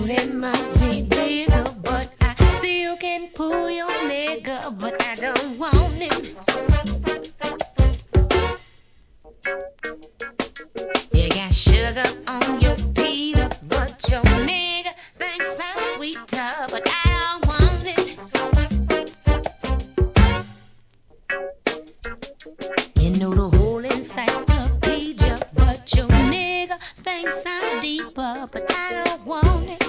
it might be bigger, but I still can pull your nigga, but I don't want it. You got sugar on your pizza, but your nigga thinks I'm sweeter, but I don't want it. You know the whole encyclopedia, but your nigga thinks I'm deeper, but I don't want it.